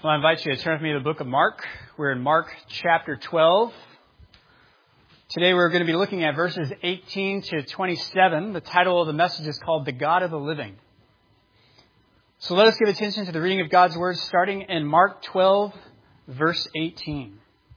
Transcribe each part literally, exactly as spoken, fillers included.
Well, I invite you to turn with me to the book of Mark. We're in Mark chapter twelve. Today we're going to be looking at verses eighteen to twenty-seven. The title of the message is called The God of the Living. So let us give attention to the reading of God's Word starting in Mark twelve, verse eighteen.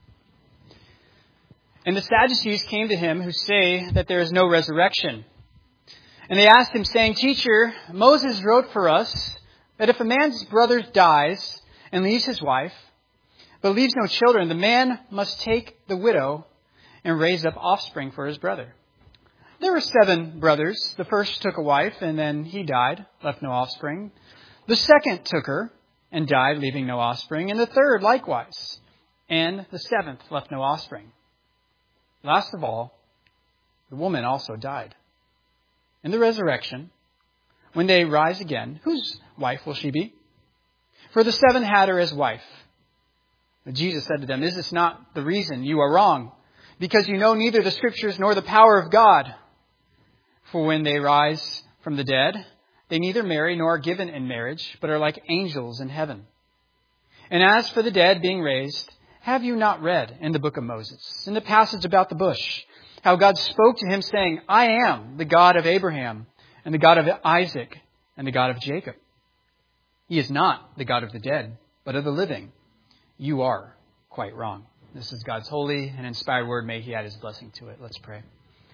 And the Sadducees came to him who say that there is no resurrection. And they asked him, saying, Teacher, Moses wrote for us that if a man's brother dies and leaves his wife, but leaves no children, the man must take the widow and raise up offspring for his brother. There were seven brothers. The first took a wife, and then he died, left no offspring. The second took her and died, leaving no offspring. And the third likewise. And the seventh left no offspring. Last of all, the woman also died. In the resurrection, when they rise again, whose wife will she be? For the seven had her as wife. But Jesus said to them, Is this not the reason you are wrong? Because you know neither the Scriptures nor the power of God. For when they rise from the dead, they neither marry nor are given in marriage, but are like angels in heaven. And as for the dead being raised, have you not read in the book of Moses, in the passage about the bush, how God spoke to him saying, I am the God of Abraham, and the God of Isaac, and the God of Jacob. He is not the God of the dead, but of the living. You are quite wrong. This is God's holy and inspired word. May He add His blessing to it. Let's pray.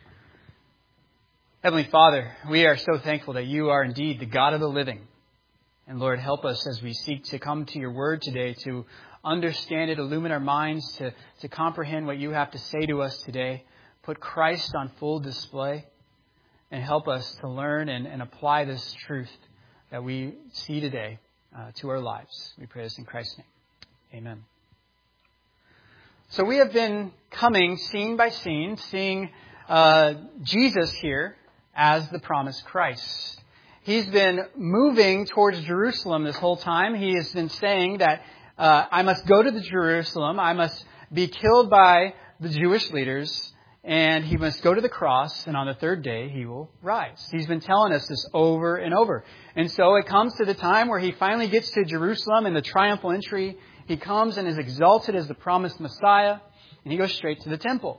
Heavenly Father, we are so thankful that You are indeed the God of the living. And Lord, help us as we seek to come to Your word today to understand it, illumine our minds, to, to comprehend what You have to say to us today. Put Christ on full display and help us to learn and, and apply this truth that we see today uh, to our lives. We pray this in Christ's name. Amen. So we have been coming scene by scene, seeing uh, Jesus here as the promised Christ. He's been moving towards Jerusalem this whole time. He has been saying that uh, I must go to the Jerusalem. I must be killed by the Jewish leaders. And he must go to the cross, and on the third day he will rise. He's been telling us this over and over. And so it comes to the time where he finally gets to Jerusalem in the triumphal entry. He comes and is exalted as the promised Messiah, and he goes straight to the temple.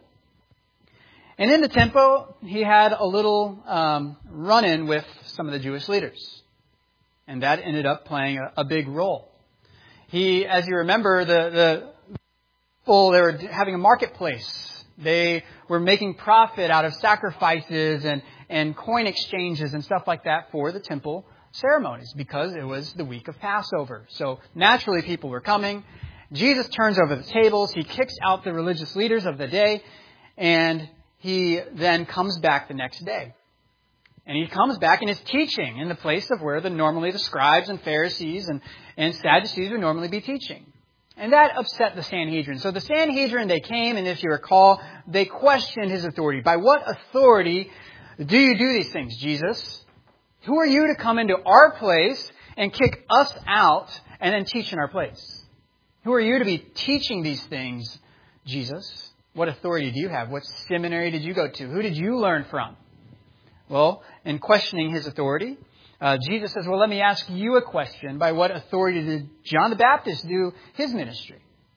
And in the temple, he had a little um, run-in with some of the Jewish leaders. And that ended up playing a, a big role. He, as you remember, the, the people, they were having a marketplace. They were making profit out of sacrifices and, and coin exchanges and stuff like that for the temple ceremonies because it was the week of Passover. So naturally people were coming. Jesus turns over the tables. He kicks out the religious leaders of the day. And he then comes back the next day. And he comes back and is teaching in the place of where the normally the scribes and Pharisees and, and Sadducees would normally be teaching. And that upset the Sanhedrin. So the Sanhedrin, they came, and if you recall, they questioned his authority. By what authority do you do these things, Jesus? Who are you to come into our place and kick us out and then teach in our place? Who are you to be teaching these things, Jesus? What authority do you have? What seminary did you go to? Who did you learn from? Well, in questioning his authority, Uh, Jesus says, well, let me ask you a question. By what authority did John the Baptist do his ministry?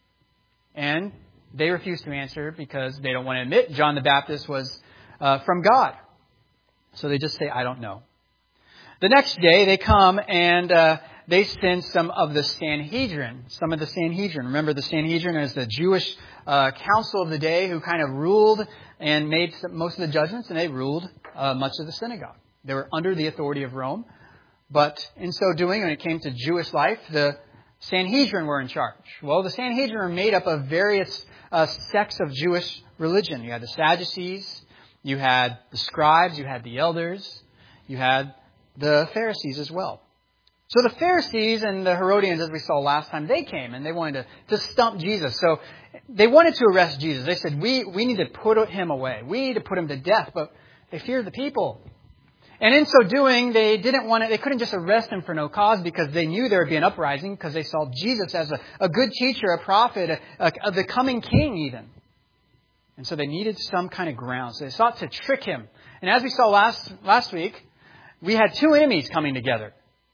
And they refuse to answer because they don't want to admit John the Baptist was uh, from God. So they just say, I don't know. The next day they come and uh, they send some of the Sanhedrin. Some of the Sanhedrin. Remember, the Sanhedrin is the Jewish uh, council of the day who kind of ruled and made most of the judgments, and they ruled uh, much of the synagogue. They were under the authority of Rome. But in so doing, when it came to Jewish life, the Sanhedrin were in charge. Well, the Sanhedrin were made up of various uh, sects of Jewish religion. You had the Sadducees, you had the scribes, you had the elders, you had the Pharisees as well. So the Pharisees and the Herodians, as we saw last time, they came and they wanted to, to stump Jesus. So they wanted to arrest Jesus. They said, we, we need to put him away. We need to put him to death. But they feared the people. And in so doing, they didn't want to, they couldn't just arrest him for no cause because they knew there would be an uprising because they saw Jesus as a, a good teacher, a prophet, a, a, a, the coming king even. And so they needed some kind of ground. So they sought to trick him. And as we saw last, last week, we had two enemies coming together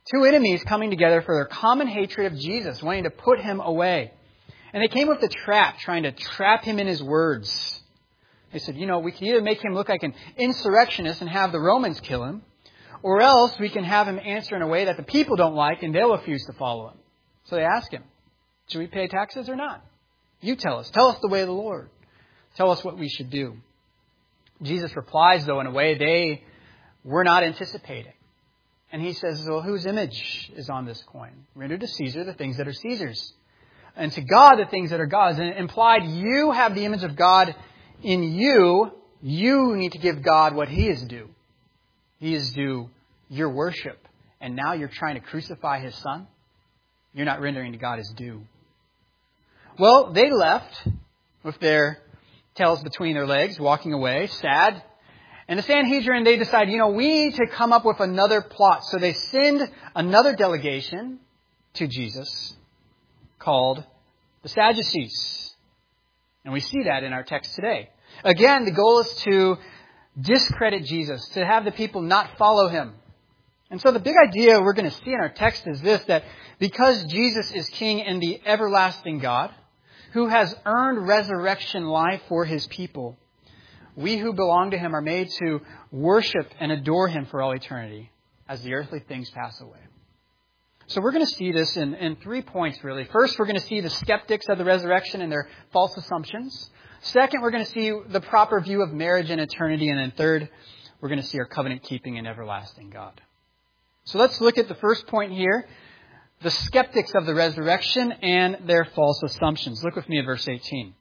Two enemies coming together for their common hatred of Jesus, wanting to put him away. And they came with a trap, trying to trap him in his words. They said, you know, we can either make him look like an insurrectionist and have the Romans kill him, or else we can have him answer in a way that the people don't like and they'll refuse to follow him. So they ask him, should we pay taxes or not? You tell us. Tell us the way of the Lord. Tell us what we should do. Jesus replies, though, in a way they were not anticipating. And he says, well, whose image is on this coin? Render to Caesar the things that are Caesar's, and to God the things that are God's. And it implied you have the image of God in you. You need to give God what He is due. He is due your worship. And now you're trying to crucify His Son? You're not rendering to God His due. Well, they left with their tails between their legs, walking away, sad. And the Sanhedrin, they decide, you know, we need to come up with another plot. So they send another delegation to Jesus called the Sadducees. And we see that in our text today. Again, the goal is to discredit Jesus, to have the people not follow Him. And so the big idea we're going to see in our text is this, that because Jesus is King and the everlasting God, who has earned resurrection life for His people, we who belong to Him are made to worship and adore Him for all eternity as the earthly things pass away. So we're going to see this in, in three points, really. First, we're going to see the skeptics of the resurrection and their false assumptions. Second, we're going to see the proper view of marriage and eternity. And then third, we're going to see our covenant-keeping and everlasting God. So let's look at the first point here, the skeptics of the resurrection and their false assumptions. Look with me at verse eighteen.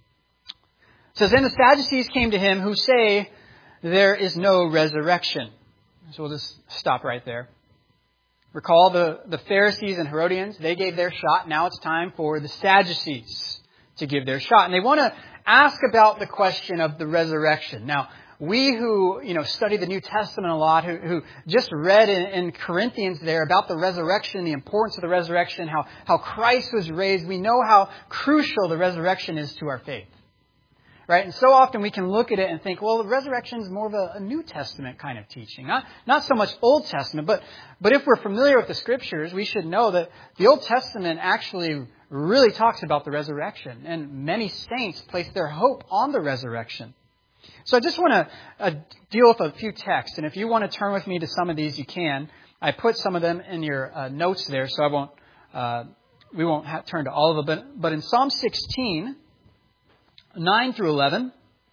It says, "Then the Sadducees came to him who say there is no resurrection." So we'll just stop right there. Recall the, the Pharisees and Herodians, they gave their shot. Now it's time for the Sadducees to give their shot. And they want to ask about the question of the resurrection. Now, we who, you know, study the New Testament a lot, who, who just read in, in Corinthians there about the resurrection, the importance of the resurrection, how, how Christ was raised, we know how crucial the resurrection is to our faith. Right? And so often we can look at it and think, well, the resurrection is more of a, a New Testament kind of teaching. Not, not so much Old Testament, but, but if we're familiar with the Scriptures, we should know that the Old Testament actually really talks about the resurrection. And many saints place their hope on the resurrection. So I just want to uh, deal with a few texts. And if you want to turn with me to some of these, you can. I put some of them in your uh, notes there, so I won't. Uh, we won't have, turn to all of them. But, but in Psalm sixteen, nine through eleven,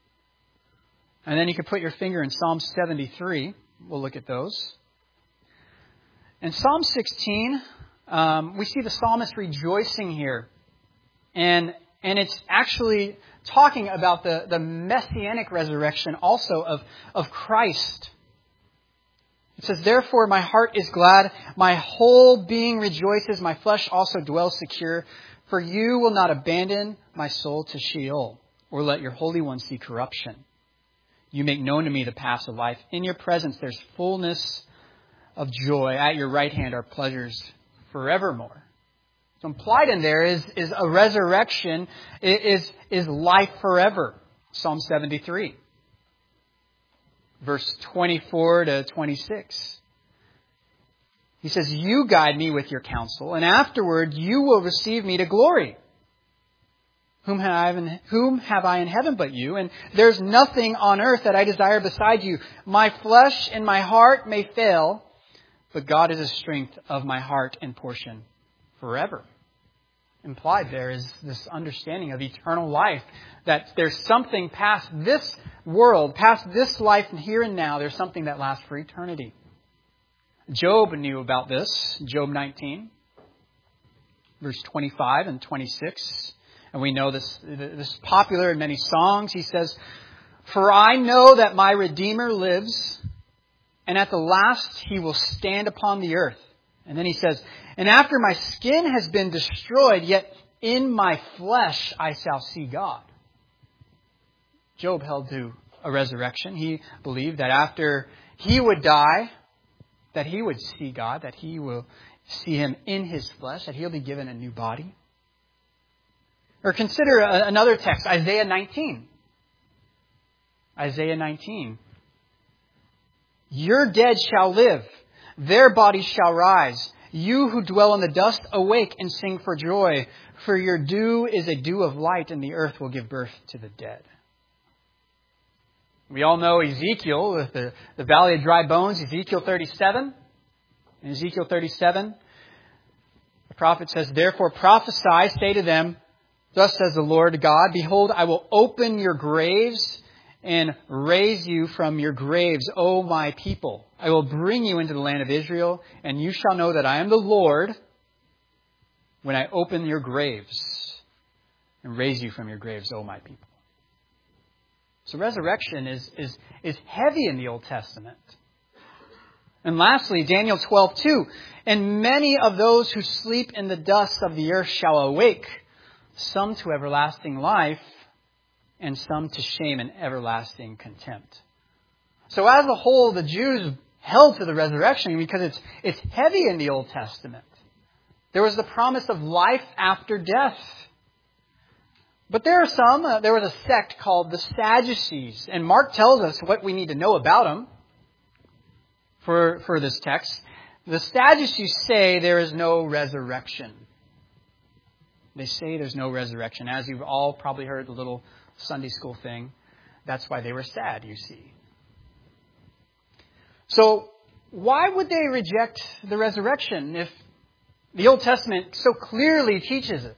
and then you can put your finger in Psalm seventy-three. We'll look at those. In Psalm sixteen, um, we see the psalmist rejoicing here, and and it's actually talking about the, the messianic resurrection also of, of Christ. It says, "Therefore my heart is glad, my whole being rejoices, my flesh also dwells secure. For you will not abandon my soul to Sheol, or let your Holy One see corruption. You make known to me the paths of life. In your presence there's fullness of joy. At your right hand are pleasures forevermore." So implied in there is, is a resurrection, is, is life forever. Psalm seventy-three, verse twenty-four to twenty-six. He says, "You guide me with your counsel, and afterward you will receive me to glory. Whom have I in, whom have I in heaven but you? And there's nothing on earth that I desire beside you. My flesh and my heart may fail, but God is the strength of my heart and portion forever." Implied there is this understanding of eternal life, that there's something past this world, past this life and here and now. There's something that lasts for eternity. Job knew about this. Job nineteen, verse twenty-five and twenty-six. And we know this, this is popular in many songs. He says, "For I know that my Redeemer lives, and at the last He will stand upon the earth." And then he says, "And after my skin has been destroyed, yet in my flesh I shall see God." Job held to a resurrection. He believed that after he would die, that he would see God, that he will see Him in his flesh, that he'll be given a new body. Or consider another text, Isaiah nineteen. Isaiah nineteen. "Your dead shall live. their bodies shall rise. You who dwell in the dust, awake and sing for joy. For your dew is a dew of light, and the earth will give birth to the dead. We all know Ezekiel, with the, the valley of dry bones, Ezekiel thirty-seven. In Ezekiel thirty-seven, the prophet says, therefore prophesy, say to them, thus says the Lord God, behold, I will open your graves and raise you from your graves, O my people. I will bring you into the land of Israel, and you shall know that I am the Lord when I open your graves and raise you from your graves, O my people. So resurrection is, is, is heavy in the Old Testament. And lastly, Daniel twelve two, and many of those who sleep in the dust of the earth shall awake, some to everlasting life, and some to shame and everlasting contempt. So as a whole, the Jews held to the resurrection because it's, it's heavy in the Old Testament. There was the promise of life after death. But there are some, uh, there was a sect called the Sadducees. And Mark tells us what we need to know about them for, for this text. The Sadducees say there is no resurrection. They say there's no resurrection. As you've all probably heard the little Sunday school thing, that's why they were sad, you see. So why would they reject the resurrection if the Old Testament so clearly teaches it?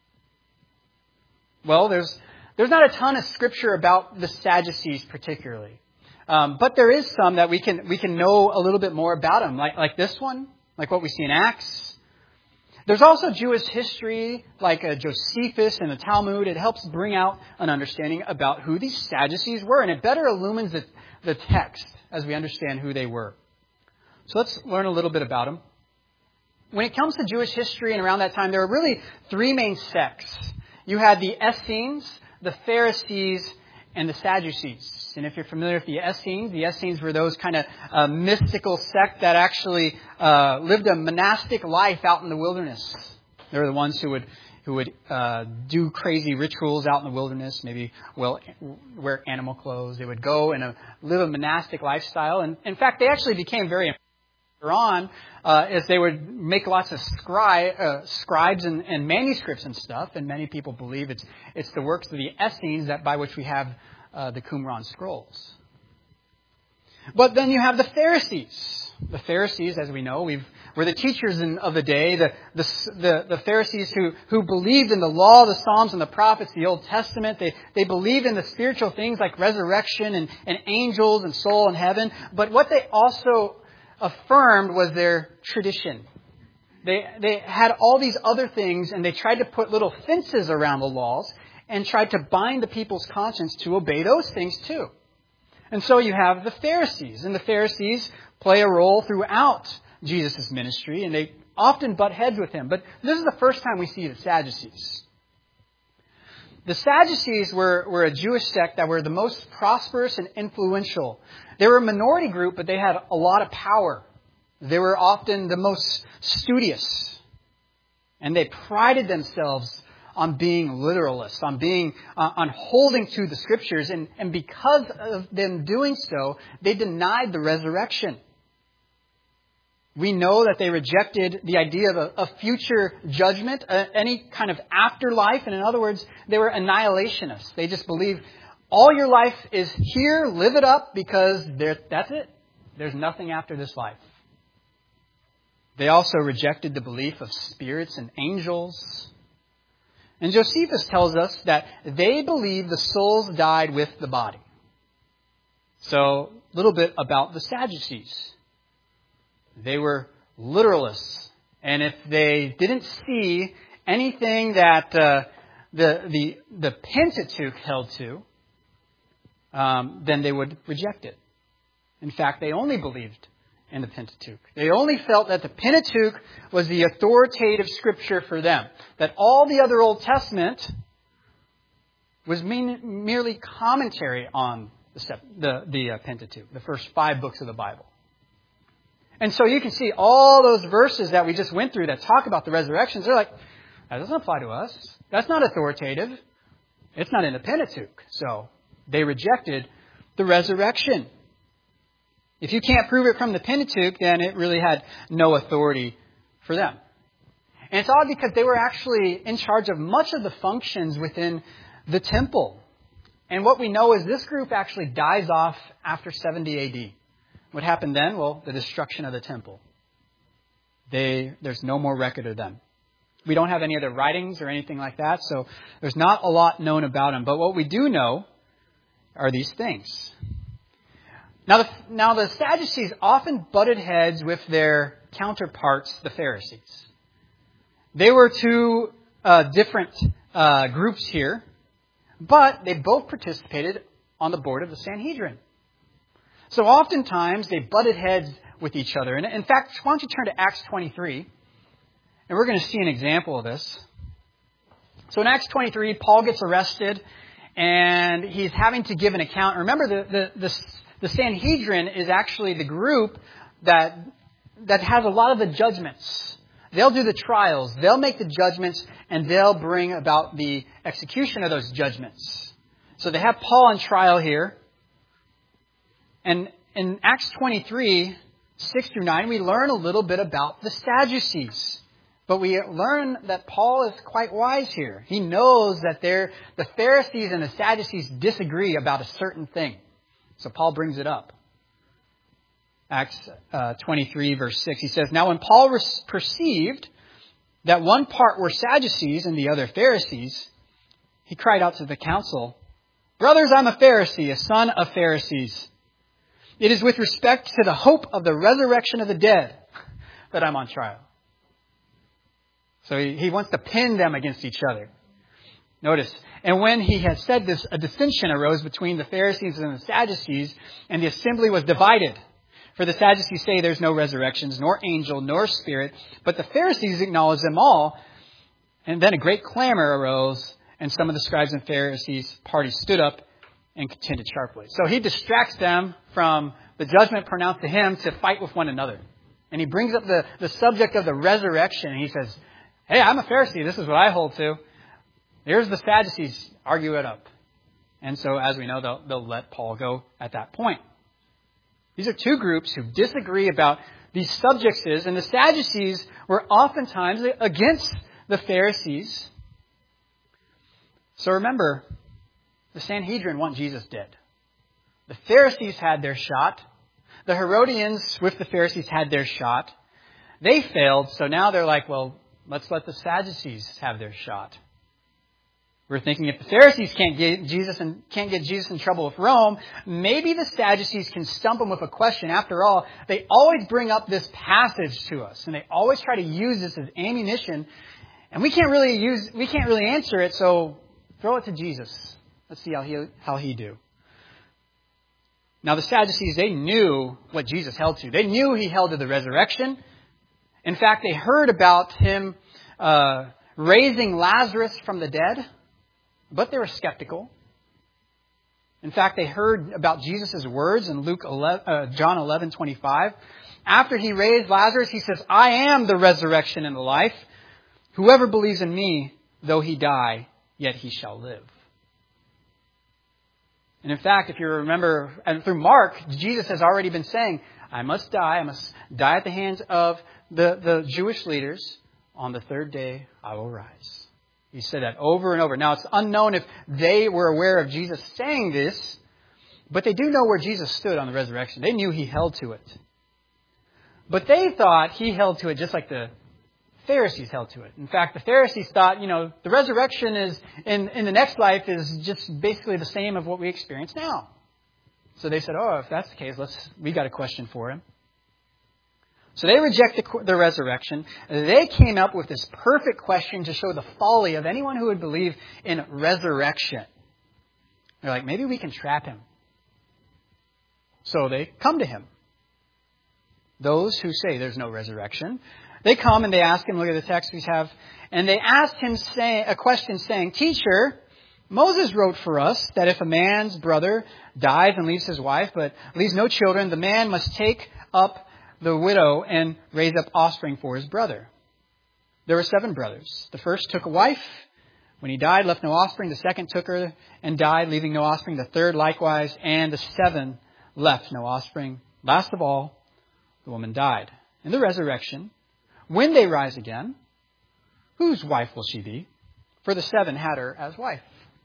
Well, there's there's not a ton of scripture about the Sadducees particularly, um, but there is some that we can we can know a little bit more about them, like like this one, like what we see in Acts. There's also Jewish history, like uh, Josephus and the Talmud. It helps bring out an understanding about who these Sadducees were, and it better illumines the, the text as we understand who they were. So let's learn a little bit about them. When it comes to Jewish history and around that time, there were really three main sects. You had the Essenes, the Pharisees, and the Sadducees. And if you're familiar with the Essenes, the Essenes were those kind of uh, mystical sect that actually uh, lived a monastic life out in the wilderness. They were the ones who would who would uh, do crazy rituals out in the wilderness, maybe well wear animal clothes. They would go and uh, live a monastic lifestyle. And in fact, they actually became very on uh, as they would make lots of scri- uh, scribes and, and manuscripts and stuff, and many people believe it's it's the works of the Essenes that by which we have uh, the Qumran scrolls. But then you have the Pharisees. The Pharisees, as we know, we've were the teachers in, of the day. The, the the the Pharisees who who believed in the law, the Psalms, and the prophets, the Old Testament. They they believed in the spiritual things like resurrection and, and angels and soul and heaven. But what they also affirmed was their tradition. They they had all these other things, and they tried to put little fences around the laws and tried to bind the people's conscience to obey those things too. And so you have the Pharisees, and the Pharisees play a role throughout Jesus' ministry, and they often butt heads with him. But this is the first time we see the Sadducees. The Sadducees were, were a Jewish sect that were the most prosperous and influential. They were a minority group, but they had a lot of power. They were often the most studious. And they prided themselves on being literalists, on being, uh, on holding to the scriptures. And, and because of them doing so, they denied the resurrection. We know that they rejected the idea of a, a future judgment, uh, any kind of afterlife. And in other words, they were annihilationists. They just believed all your life is here, live it up, because there, that's it. There's nothing after this life. They also rejected the belief of spirits and angels. And Josephus tells us that they believed the souls died with the body. So, a little bit about the Sadducees. They were literalists. And if they didn't see anything that uh, the, the, the Pentateuch held to, um, then they would reject it. In fact, they only believed in the Pentateuch. They only felt that the Pentateuch was the authoritative scripture for them. That all the other Old Testament was mean, merely commentary on the, the, the uh, Pentateuch, the first five books of the Bible. And so you can see all those verses that we just went through that talk about the resurrections. They're like, that doesn't apply to us. That's not authoritative. It's not in the Pentateuch. So they rejected the resurrection. If you can't prove it from the Pentateuch, then it really had no authority for them. And it's odd because they were actually in charge of much of the functions within the temple. And what we know is this group actually dies off after seventy A D. What happened then? Well, the destruction of the temple. They, there's no more record of them. We don't have any other writings or anything like that, so there's not a lot known about them. But what we do know are these things. Now the, now the Sadducees often butted heads with their counterparts, the Pharisees. They were two uh, different uh, groups here, but they both participated on the board of the Sanhedrin. So oftentimes they butted heads with each other. And in fact, why don't you turn to Acts twenty-three, and we're going to see an example of this. So in Acts twenty-three, Paul gets arrested, and he's having to give an account. Remember, the, the, the, the Sanhedrin is actually the group that, that has a lot of the judgments. They'll do the trials, they'll make the judgments, and they'll bring about the execution of those judgments. So they have Paul on trial here. And in Acts twenty-three, six through nine, we learn a little bit about the Sadducees. But we learn that Paul is quite wise here. He knows that they're, the Pharisees and the Sadducees disagree about a certain thing. So Paul brings it up. Acts uh, twenty-three, verse six, he says, "Now when Paul res- perceived that one part were Sadducees and the other Pharisees, he cried out to the council, 'Brothers, I'm a Pharisee, a son of Pharisees. It is with respect to the hope of the resurrection of the dead that I'm on trial.'" So he, he wants to pin them against each other. Notice, "And when he had said this, a dissension arose between the Pharisees and the Sadducees, and the assembly was divided. For the Sadducees say there's no resurrections, nor angel, nor spirit, but the Pharisees acknowledge them all. And then a great clamor arose, and some of the scribes and Pharisees' party stood up and contended sharply." So he distracts them from the judgment pronounced to him to fight with one another. And he brings up the, the subject of the resurrection, and he says, "Hey, I'm a Pharisee. This is what I hold to. Here's the Sadducees. Argue it up." And so, as we know, they'll, they'll let Paul go at that point. These are two groups who disagree about these subjects, and the Sadducees were oftentimes against the Pharisees. So remember, the Sanhedrin want Jesus dead. The Pharisees had their shot. The Herodians with the Pharisees had their shot. They failed, so now they're like, well, let's let the Sadducees have their shot. We're thinking if the Pharisees can't get Jesus and can't get Jesus in trouble with Rome, maybe the Sadducees can stump him with a question. After all, they always bring up this passage to us, and they always try to use this as ammunition. And we can't really use, we can't really answer it. So throw it to Jesus. Let's see how he how he do. Now the Sadducees, they knew what Jesus held to. They knew he held to the resurrection. In fact, they heard about him uh, raising Lazarus from the dead. But they were skeptical. In fact, they heard about Jesus' words in Luke eleven, uh, John eleven twenty-five. After he raised Lazarus, he says, "I am the resurrection and the life. Whoever believes in me, though he die, yet he shall live." And in fact, if you remember, and through Mark, Jesus has already been saying, "I must die. I must die at the hands of the, the Jewish leaders. On the third day, I will rise." He said that over and over. Now, it's unknown if they were aware of Jesus saying this, but they do know where Jesus stood on the resurrection. They knew he held to it. But they thought he held to it just like the Pharisees held to it. In fact, the Pharisees thought, you know, the resurrection is in, in the next life is just basically the same of what we experience now. So they said, oh, if that's the case, let's we got a question for him. So they reject the, the resurrection. They came up with this perfect question to show the folly of anyone who would believe in resurrection. They're like, maybe we can trap him. So they come to him. Those who say there's no resurrection. They come and they ask him, look at the text we have, and they asked him say, a question saying, "Teacher, Moses wrote for us that if a man's brother dies and leaves his wife, but leaves no children, the man must take up the widow and raise up offspring for his brother. There were seven brothers. The first took a wife. When he died, left no offspring. The second took her and died, leaving no offspring. The third likewise, and the seven left no offspring. Last of all, the woman died. In the resurrection, when they rise again, whose wife will she be? For the seven had her as wife.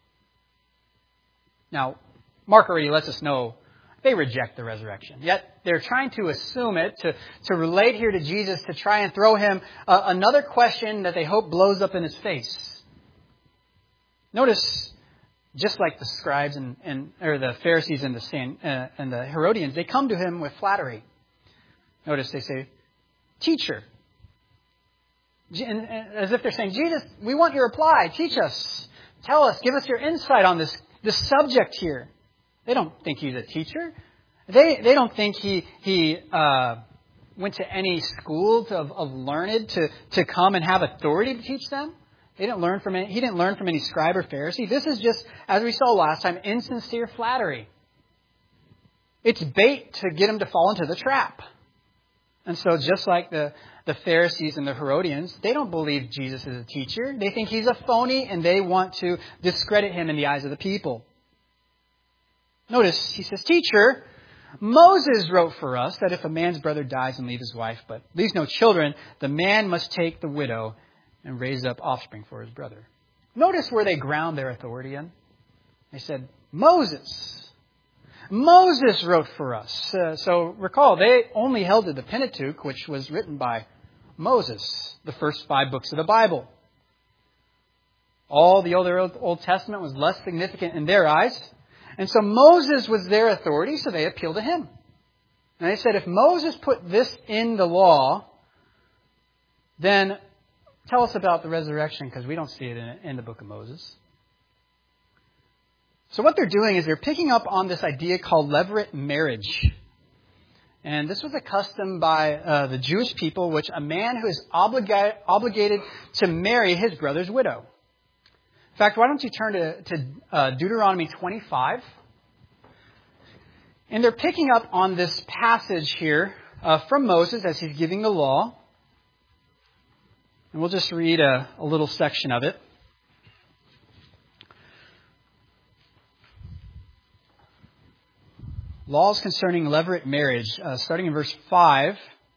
Now, Mark already lets us know they reject the resurrection. Yet they're trying to assume it, to, to relate here to Jesus, to try and throw him uh, another question that they hope blows up in his face. Notice, just like the scribes and, and or the Pharisees and the San, uh, and the Herodians, they come to him with flattery. Notice they say, "Teacher," and, and, as if they're saying, "Jesus, we want your reply. Teach us, tell us, give us your insight on this this subject here." They don't think he's a teacher. They they don't think he he uh, went to any school to, of, of learned to to come and have authority to teach them. They didn't learn from any, he didn't learn from any scribe or Pharisee. This is just, as we saw last time, insincere flattery. It's bait to get him to fall into the trap. And so just like the, the Pharisees and the Herodians, they don't believe Jesus is a teacher. They think he's a phony and they want to discredit him in the eyes of the people. Notice, he says, "Teacher, Moses wrote for us that if a man's brother dies and leaves his wife, but leaves no children, the man must take the widow and raise up offspring for his brother." Notice where they ground their authority in. They said, Moses. Moses wrote for us. Uh, so recall, they only held to the Pentateuch, which was written by Moses, the first five books of the Bible. All the older Old Testament was less significant in their eyes. And so Moses was their authority, so they appealed to him. And they said, if Moses put this in the law, then tell us about the resurrection, because we don't see it in, in the book of Moses. So what they're doing is they're picking up on this idea called levirate marriage. And this was a custom by uh, the Jewish people, which a man who is obliga- obligated to marry his brother's widow. In fact, why don't you turn to, to uh, Deuteronomy twenty-five. And they're picking up on this passage here uh, from Moses as he's giving the law. And we'll just read a, a little section of it. Laws concerning levirate marriage, uh, starting in verse five.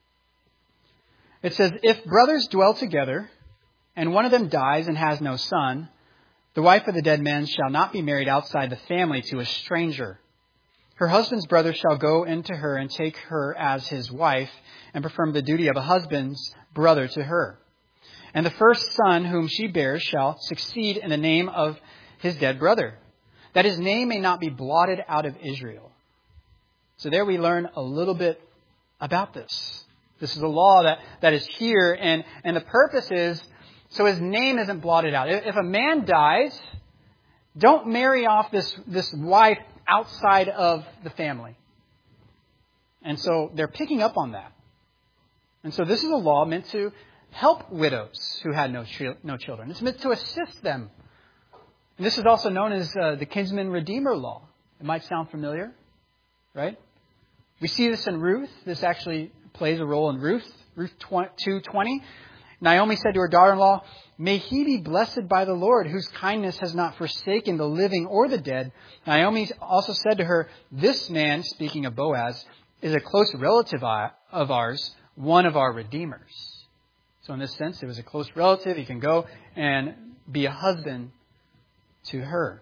It says, "If brothers dwell together, and one of them dies and has no son, the wife of the dead man shall not be married outside the family to a stranger. Her husband's brother shall go into her and take her as his wife and perform the duty of a husband's brother to her. And the first son whom she bears shall succeed in the name of his dead brother, that his name may not be blotted out of Israel." So there we learn a little bit about this. This is a law that, that is here, and, and the purpose is so his name isn't blotted out. If a man dies, don't marry off this, this wife outside of the family. And so they're picking up on that. And so this is a law meant to help widows who had no, ch- no children. It's meant to assist them. And this is also known as uh, the kinsman redeemer law. It might sound familiar, right? We see this in Ruth. This actually plays a role in Ruth. Ruth two twenty. Naomi said to her daughter-in-law, "May he be blessed by the Lord, whose kindness has not forsaken the living or the dead." Naomi also said to her, "This man," speaking of Boaz, "is a close relative of ours, one of our redeemers." So in this sense, it was a close relative. He can go and be a husband to her.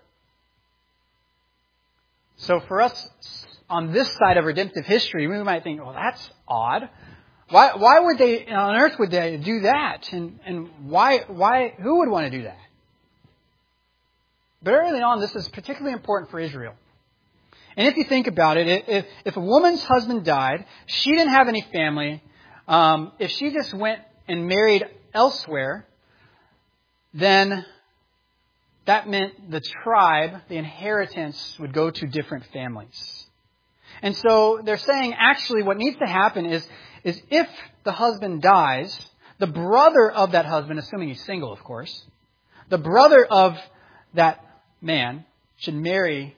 So for us, on this side of redemptive history, we might think, well, that's odd. Why, why would they, on earth would they do that? And, and why, why, who would want to do that? But early on, this is particularly important for Israel. And if you think about it, if, if a woman's husband died, she didn't have any family, um, if she just went and married elsewhere, then that meant the tribe, the inheritance, would go to different families. And so they're saying actually what needs to happen is, is if the husband dies, the brother of that husband, assuming he's single, of course, the brother of that man should marry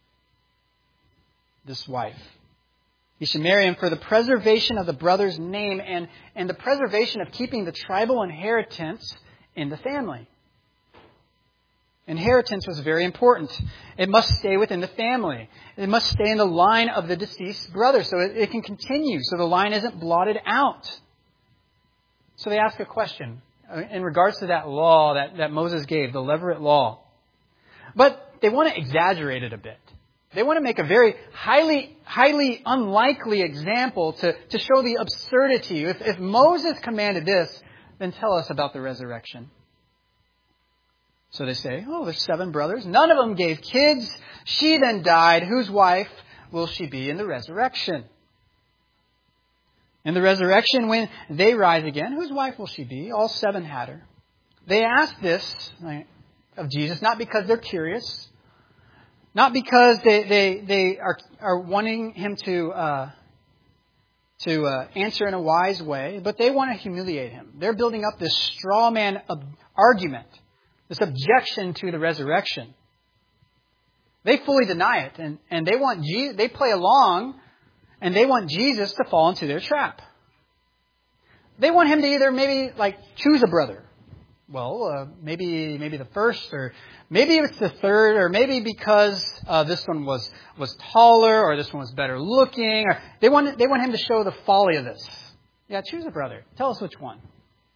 this wife. He should marry him for the preservation of the brother's name and, and the preservation of keeping the tribal inheritance in the family. Inheritance was very important. It must stay within the family. It must stay in the line of the deceased brother so it, it can continue, so the line isn't blotted out. So they ask a question in regards to that law that, that Moses gave, the Levirate law. But they want to exaggerate it a bit. They want to make a very highly, highly unlikely example to, to show the absurdity. If, if Moses commanded this, then tell us about the resurrection. So they say, oh, there's seven brothers. None of them gave kids. She then died. Whose wife will she be in the resurrection? In the resurrection, when they rise again, whose wife will she be? All seven had her. They ask this of Jesus, not because they're curious, not because they they, they are, are wanting him to uh, to uh, answer in a wise way, but they want to humiliate him. They're building up this straw man argument, this objection to the resurrection. They fully deny it, and, and they want Jesus, they play along, and they want Jesus to fall into their trap. They want him to either maybe like choose a brother. Well, uh, maybe maybe the first, or maybe it's the third, or maybe because uh, this one was was taller, or this one was better looking. Or they want they want him to show the folly of this. Yeah, choose a brother. Tell us which one.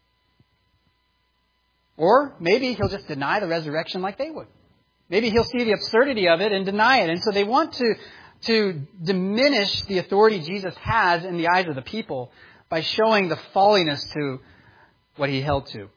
Or maybe he'll just deny the resurrection like they would. Maybe he'll see the absurdity of it and deny it. And so they want to to diminish the authority Jesus has in the eyes of the people by showing the folliness to what he held to.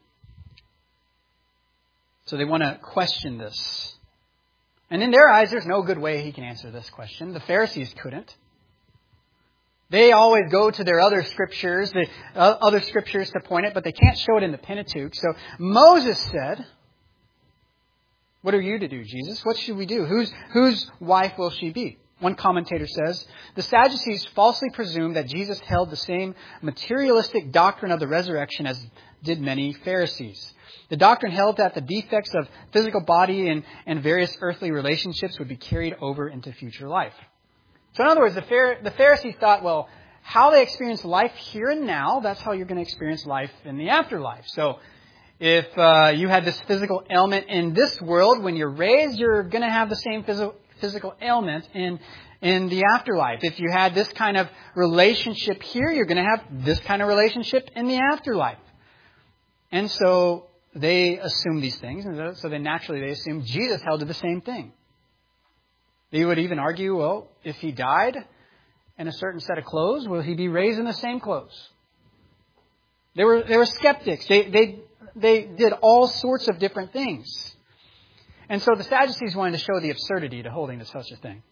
So they want to question this. And in their eyes, there's no good way he can answer this question. The Pharisees couldn't. They always go to their other scriptures, the uh, other scriptures to point it, but they can't show it in the Pentateuch. So Moses said, what are you to do, Jesus? What should we do? Whose, whose wife will she be? One commentator says, the Sadducees falsely presumed that Jesus held the same materialistic doctrine of the resurrection as did many Pharisees. The doctrine held that the defects of physical body and, and various earthly relationships would be carried over into future life. So in other words, the, the Pharisees thought, well, how they experience life here and now, that's how you're going to experience life in the afterlife. So if uh, you had this physical ailment in this world, when you're raised, you're going to have the same physical physical ailment in in the afterlife. If you had this kind of relationship here, you're going to have this kind of relationship in the afterlife. And so they assume these things, and so then naturally they assume Jesus held to the same thing. They would even argue, well, if he died in a certain set of clothes, will he be raised in the same clothes? They were they were skeptics. They they they did all sorts of different things. And so the Sadducees wanted to show the absurdity to holding to such a thing.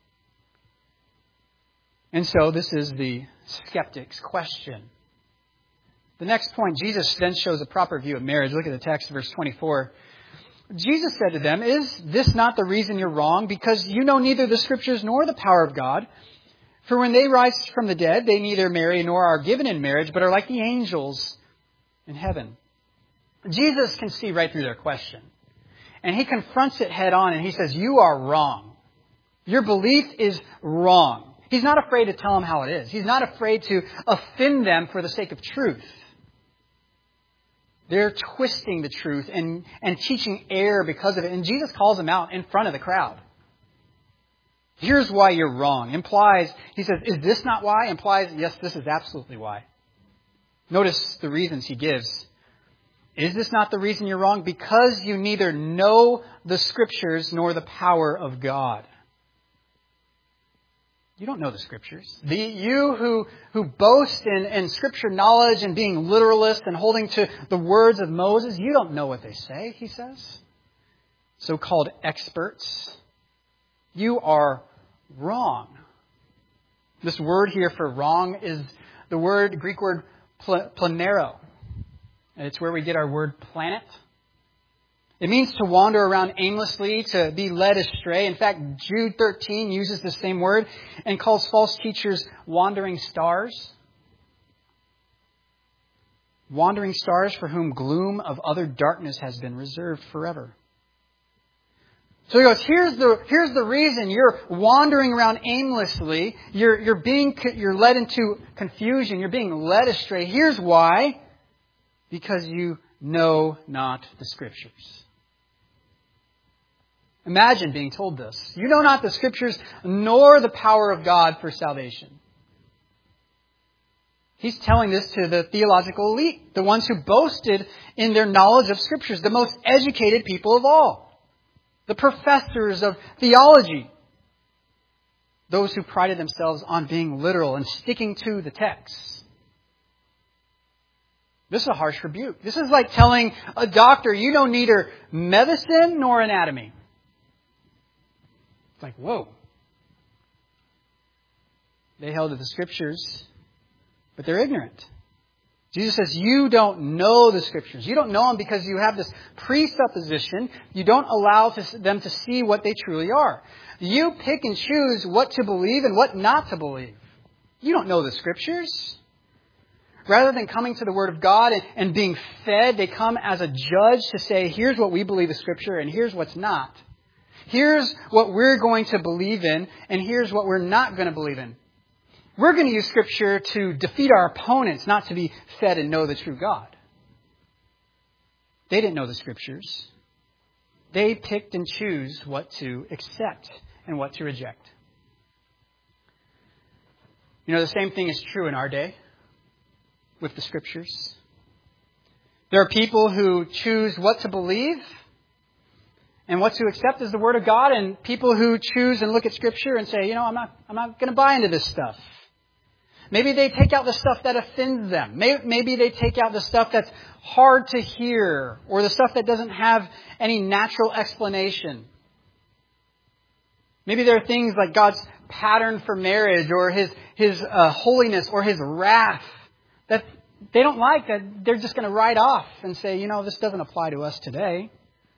And so this is the skeptic's question. The next point, Jesus then shows a proper view of marriage. Look at the text, verse twenty-four. Jesus said to them, is this not the reason you're wrong? Because you know neither the Scriptures nor the power of God. For when they rise from the dead, they neither marry nor are given in marriage, but are like the angels in heaven. Jesus can see right through their question. And he confronts it head on and he says, you are wrong. Your belief is wrong. He's not afraid to tell them how it is. He's not afraid to offend them for the sake of truth. They're twisting the truth and, and teaching error because of it. And Jesus calls them out in front of the crowd. Here's why you're wrong. Implies, he says, is this not why? Implies, yes, this is absolutely why. Notice the reasons he gives. Is this not the reason you're wrong? Because you neither know the Scriptures nor the power of God. You don't know the Scriptures. The, you who, who boast in, in Scripture knowledge and being literalist and holding to the words of Moses, you don't know what they say, he says. So-called experts. You are wrong. This word here for wrong is the word, Greek word planero. It's where we get our word planet. It means to wander around aimlessly, to be led astray. In fact, Jude thirteen uses the same word and calls false teachers wandering stars. Wandering stars for whom gloom of other darkness has been reserved forever. So he goes, here's the, here's the reason you're wandering around aimlessly. You're, you're being, you're led into confusion. You're being led astray. Here's why. Because you know not the Scriptures. Imagine being told this. You know not the Scriptures, nor the power of God for salvation. He's telling this to the theological elite, the ones who boasted in their knowledge of Scriptures, the most educated people of all, the professors of theology, those who prided themselves on being literal and sticking to the text. This is a harsh rebuke. This is like telling a doctor, you don't need neither medicine nor anatomy. It's like, whoa. They held to the Scriptures, but they're ignorant. Jesus says, you don't know the Scriptures. You don't know them because you have this presupposition. You don't allow to, them to see what they truly are. You pick and choose what to believe and what not to believe. You don't know the Scriptures. Rather than coming to the Word of God and, and being fed, they come as a judge to say, here's what we believe is Scripture and here's what's not. Here's what we're going to believe in and here's what we're not going to believe in. We're going to use Scripture to defeat our opponents, not to be fed and know the true God. They didn't know the Scriptures. They picked and choose what to accept and what to reject. You know, the same thing is true in our day with the Scriptures. There are people who choose what to believe and what to accept as the Word of God, and people who choose and look at Scripture and say, you know, I'm not, I'm not going to buy into this stuff. Maybe they take out the stuff that offends them. Maybe they take out the stuff that's hard to hear or the stuff that doesn't have any natural explanation. Maybe there are things like God's pattern for marriage or His, his uh, holiness or His wrath that they don't like, that they're just going to write off and say, you know, this doesn't apply to us today.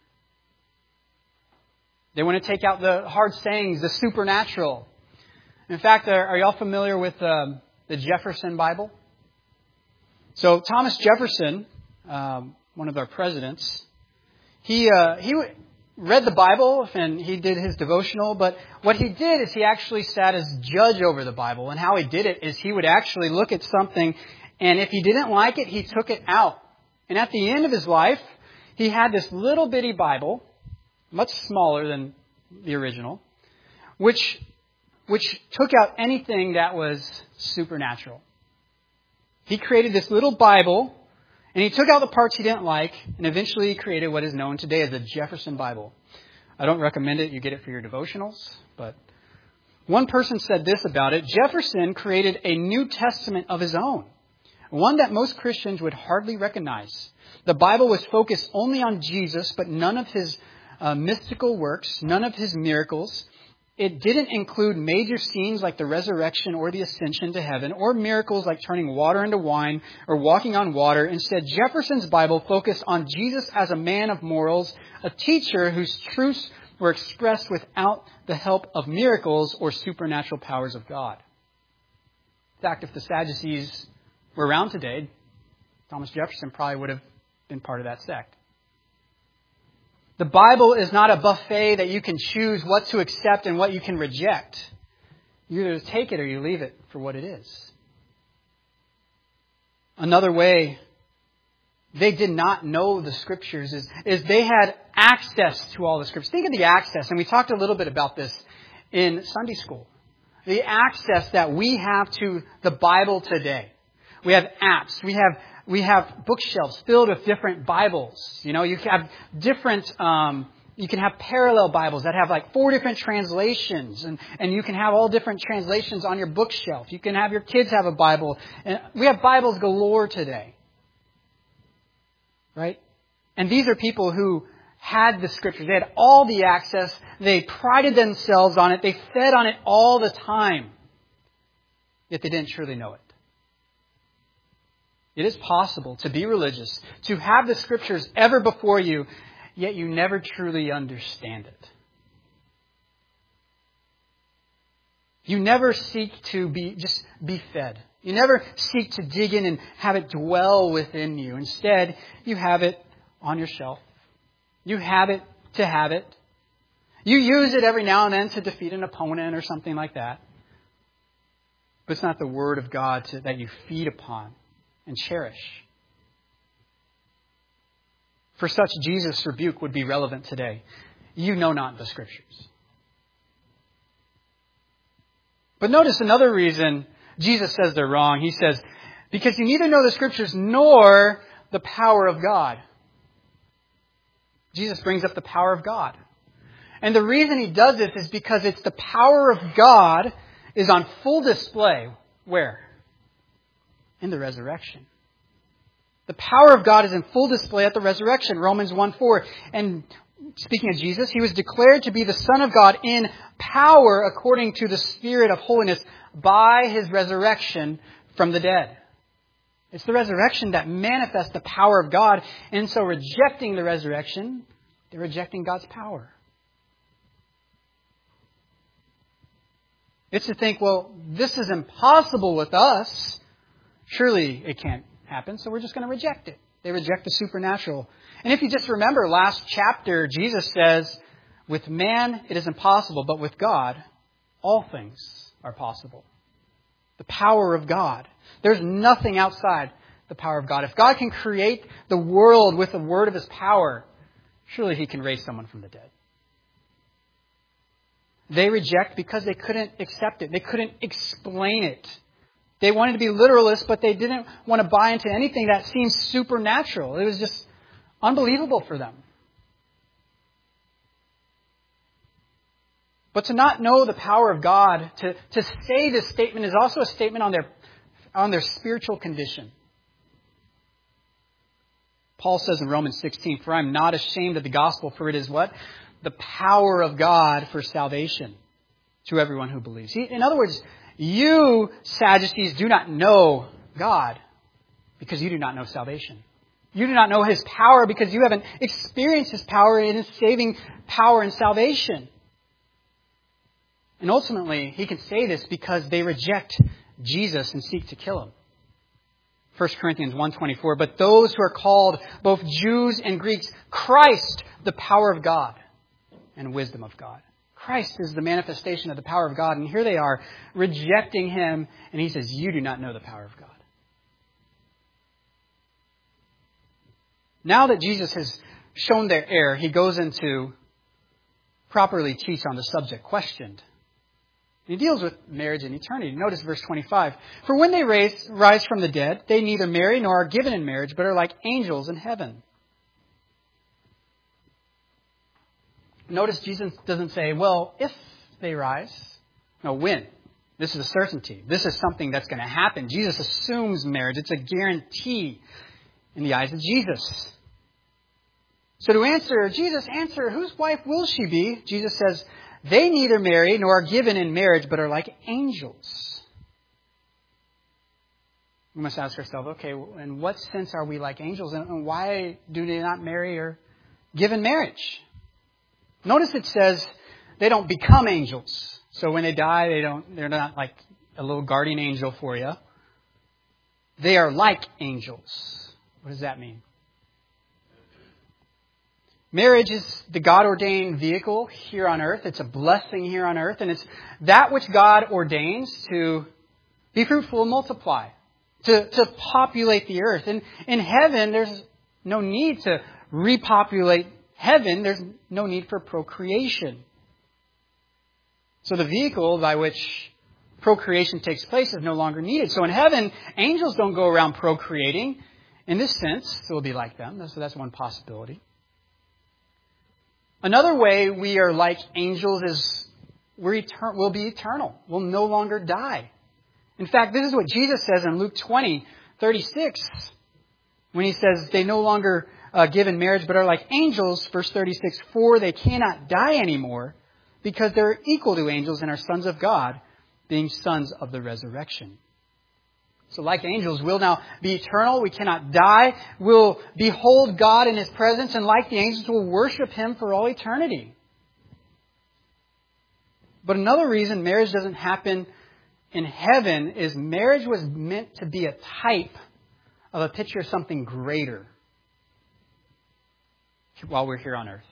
They want to take out the hard sayings, the supernatural. In fact, are, are y'all familiar with um, the Jefferson Bible? So Thomas Jefferson, um, one of our presidents, he uh, he read the Bible and he did his devotional. But what he did is he actually sat as judge over the Bible. And how he did it is he would actually look at something, and if he didn't like it, he took it out. And at the end of his life, he had this little bitty Bible, much smaller than the original, which which took out anything that was supernatural. He created this little Bible, and he took out the parts he didn't like, and eventually he created what is known today as the Jefferson Bible. I don't recommend it. You get it for your devotionals, but one person said this about it: Jefferson created a New Testament of his own, one that most Christians would hardly recognize. The Bible was focused only on Jesus, but none of his uh, mystical works, none of his miracles. It didn't include major scenes like the resurrection or the ascension to heaven, or miracles like turning water into wine or walking on water. Instead, Jefferson's Bible focused on Jesus as a man of morals, a teacher whose truths were expressed without the help of miracles or supernatural powers of God. In fact, if the Sadducees were around today, Thomas Jefferson probably would have been part of that sect. The Bible is not a buffet that you can choose what to accept and what you can reject. You either take it or you leave it for what it is. Another way they did not know the Scriptures is, is they had access to all the Scriptures. Think of the access, and we talked a little bit about this in Sunday school. The access that we have to the Bible today. We have apps. We have we have bookshelves filled with different Bibles. You know, you have different. Um, you can have parallel Bibles that have like four different translations, and and you can have all different translations on your bookshelf. You can have your kids have a Bible, and we have Bibles galore today, right? And these are people who had the Scriptures. They had all the access. They prided themselves on it. They fed on it all the time. Yet they didn't truly know it. It is possible to be religious, to have the Scriptures ever before you, yet you never truly understand it. You never seek to be just be fed. You never seek to dig in and have it dwell within you. Instead, you have it on your shelf. You have it to have it. You use it every now and then to defeat an opponent or something like that. But it's not the Word of God to, that you feed upon and cherish. For such, Jesus' rebuke would be relevant today. you know not the Scriptures. But notice another reason Jesus says they're wrong. He says, because you neither know the Scriptures nor the power of God. Jesus brings up the power of God. And the reason he does this is because it's the power of God is on full display. Where? In the resurrection. The power of God is in full display at the resurrection. Romans one four. And speaking of Jesus, he was declared to be the Son of God in power according to the Spirit of holiness by his resurrection from the dead. It's the resurrection that manifests the power of God. And so rejecting the resurrection, they're rejecting God's power. It's to think, well, this is impossible with us. Surely it can't happen, so we're just going to reject it. They reject the supernatural. And if you just remember last chapter, Jesus says, with man it is impossible, but with God all things are possible. The power of God. There's nothing outside the power of God. If God can create the world with the word of his power, surely he can raise someone from the dead. They reject because they couldn't accept it. They couldn't explain it. They wanted to be literalists, but they didn't want to buy into anything that seems supernatural. It was just unbelievable for them. But to not know the power of God, to, to say this statement is also a statement on their, on their spiritual condition. Paul says in Romans sixteen, for I am not ashamed of the gospel, for it is what? The power of God for salvation to everyone who believes. In other words, you, Sadducees, do not know God because you do not know salvation. You do not know his power because you haven't experienced his power in his saving power and salvation. And ultimately, he can say this because they reject Jesus and seek to kill him. First Corinthians one twenty-four, but those who are called, both Jews and Greeks, Christ, the power of God and wisdom of God. Christ is the manifestation of the power of God. And here they are rejecting him. And he says, you do not know the power of God. Now that Jesus has shown their error, he goes into properly teach on the subject questioned. He deals with marriage and eternity. Notice verse twenty-five. For when they raise, rise from the dead, they neither marry nor are given in marriage, but are like angels in heaven. Notice Jesus doesn't say, well, if they rise. No, when. This is a certainty. This is something that's going to happen. Jesus assumes marriage. It's a guarantee in the eyes of Jesus. So to answer, Jesus, answer, whose wife will she be? Jesus says, they neither marry nor are given in marriage, but are like angels. We must ask ourselves, okay, in what sense are we like angels? And why do they not marry or give in marriage? Notice it says they don't become angels. So when they die, they don't, they're not like a little guardian angel for you. They are like angels. What does that mean? Marriage is the God-ordained vehicle here on earth. It's a blessing here on earth. And it's that which God ordains to be fruitful and multiply, to, to populate the earth. And in heaven, there's no need to repopulate heaven. There's no need for procreation. So the vehicle by which procreation takes place is no longer needed. So in heaven, angels don't go around procreating. In this sense, it will be like them. So that's one possibility. Another way we are like angels is we're etern- we'll be eternal. We'll no longer die. In fact, this is what Jesus says in Luke twenty, thirty-six, when he says they no longer uh, give in marriage, but are like angels, verse thirty-six, for they cannot die anymore because they're equal to angels and are sons of God, being sons of the resurrection. So like angels, we'll now be eternal. We cannot die. We'll behold God in his presence. And like the angels, we'll worship him for all eternity. But another reason marriage doesn't happen in heaven is marriage was meant to be a type of a picture of something greater while we're here on earth.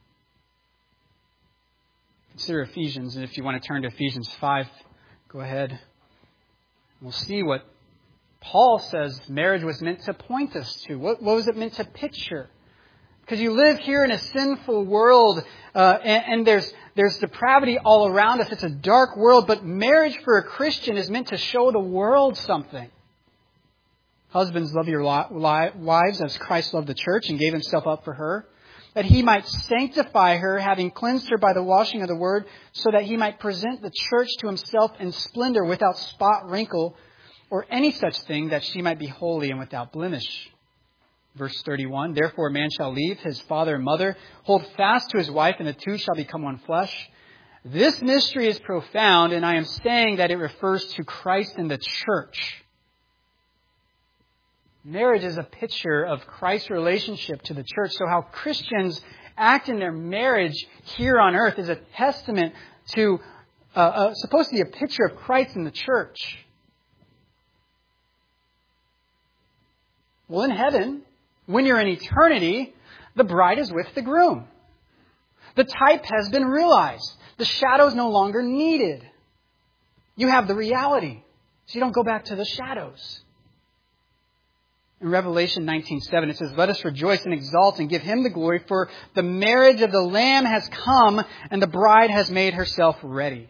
Consider Ephesians. And if you want to turn to Ephesians five, go ahead. We'll see what Paul says marriage was meant to point us to. What, what was it meant to picture? Because you live here in a sinful world, uh, and, and there's there's depravity all around us. It's a dark world, but marriage for a Christian is meant to show the world something. Husbands, love your li- wives as Christ loved the church and gave himself up for her, that he might sanctify her, having cleansed her by the washing of the word, so that he might present the church to himself in splendor, without spot, wrinkle, or any such thing, that she might be holy and without blemish. Verse thirty-one, therefore a man shall leave his father and mother, hold fast to his wife, and the two shall become one flesh. This mystery is profound, and I am saying that it refers to Christ and the church. Marriage is a picture of Christ's relationship to the church. So how Christians act in their marriage here on earth is a testament to, uh, uh, supposed to be a picture of Christ in the church. Well, in heaven, when you're in eternity, the bride is with the groom. The type has been realized. The shadow is no longer needed. You have the reality. So you don't go back to the shadows. In Revelation nineteen seven, it says, let us rejoice and exult and give him the glory, for the marriage of the Lamb has come, and the bride has made herself ready.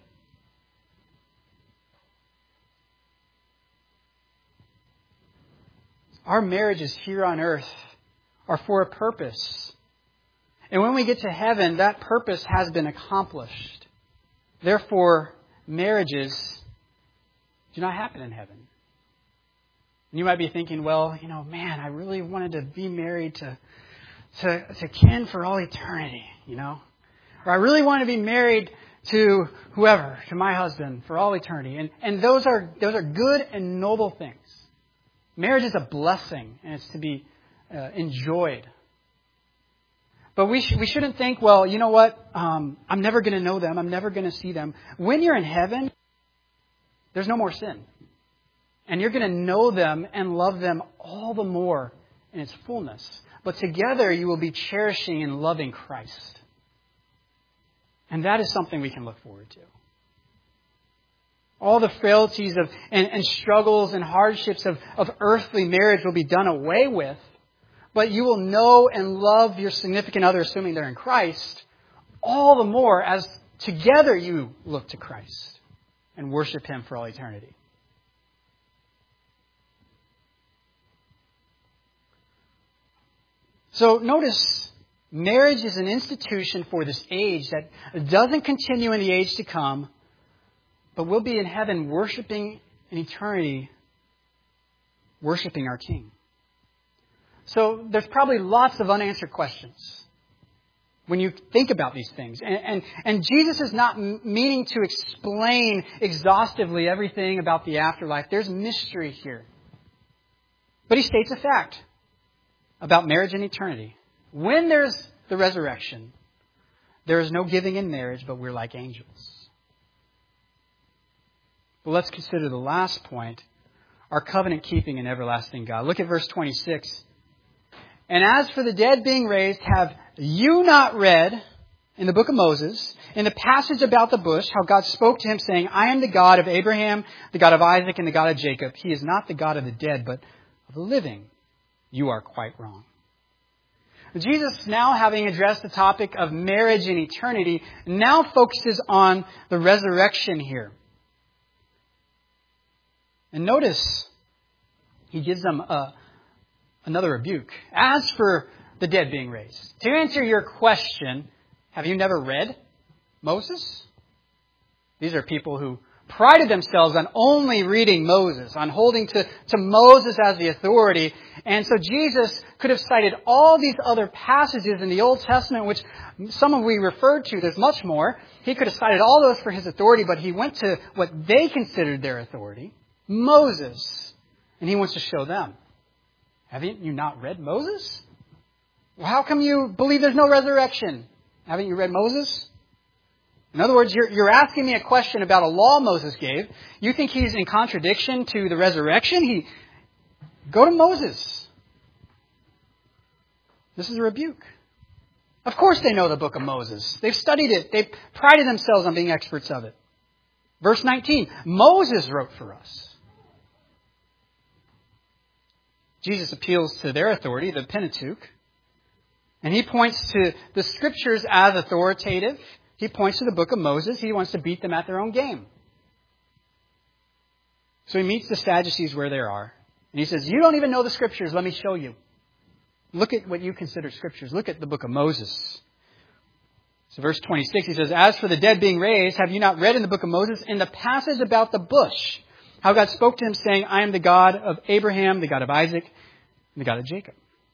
Our marriages here on earth are for a purpose. And when we get to heaven, that purpose has been accomplished. Therefore, marriages do not happen in heaven. And you might be thinking, well, you know, man, I really wanted to be married to, to, to Ken for all eternity, you know. Or I really want to be married to whoever, to my husband for all eternity. And, and those are, those are good and noble things. Marriage is a blessing, and it's to be uh, enjoyed. But we sh- we shouldn't think, well, you know what, um, I'm never going to know them. I'm never going to see them. When you're in heaven, there's no more sin. And you're going to know them and love them all the more in its fullness. But together you will be cherishing and loving Christ. And that is something we can look forward to. All the frailties of and, and struggles and hardships of, of earthly marriage will be done away with. But you will know and love your significant other, assuming they're in Christ, all the more as together you look to Christ and worship Him for all eternity. So notice, marriage is an institution for this age that doesn't continue in the age to come, but we'll be in heaven worshiping in eternity, worshiping our King. So there's probably lots of unanswered questions when you think about these things. And, and, and Jesus is not meaning to explain exhaustively everything about the afterlife. There's mystery here. But He states a fact about marriage and eternity. When there's the resurrection, there is no giving in marriage, but we're like angels. But let's consider the last point, our covenant-keeping and everlasting God. Look at verse twenty-six. And as for the dead being raised, have you not read in the book of Moses, in the passage about the bush, how God spoke to him saying, I am the God of Abraham, the God of Isaac, and the God of Jacob. He is not the God of the dead, but of the living. You are quite wrong. Jesus, now having addressed the topic of marriage and eternity, now focuses on the resurrection here. And notice, He gives them a, another rebuke. As for the dead being raised, to answer your question, have you never read Moses? These are people who prided themselves on only reading Moses, on holding to, to Moses as the authority. And so Jesus could have cited all these other passages in the Old Testament, which some of we referred to. There's much more. He could have cited all those for His authority, but He went to what they considered their authority, Moses. And He wants to show them. Haven't you not read Moses? Well, how come you believe there's no resurrection? Haven't you read Moses? In other words, you're, you're asking me a question about a law Moses gave. You think he's in contradiction to the resurrection? He Go to Moses. This is a rebuke. Of course they know the book of Moses. They've studied it. They've prided themselves on being experts of it. Verse nineteen, Moses wrote for us. Jesus appeals to their authority, the Pentateuch. And he points to the Scriptures as authoritative. He points to the book of Moses. He wants to beat them at their own game. So he meets the Sadducees where they are. And he says, you don't even know the Scriptures. Let me show you. Look at what you consider Scriptures. Look at the book of Moses. So verse twenty-six, he says, as for the dead being raised, have you not read in the book of Moses in the passage about the bush, how God spoke to him saying, I am the God of Abraham, the God of Isaac, and the God of Jacob.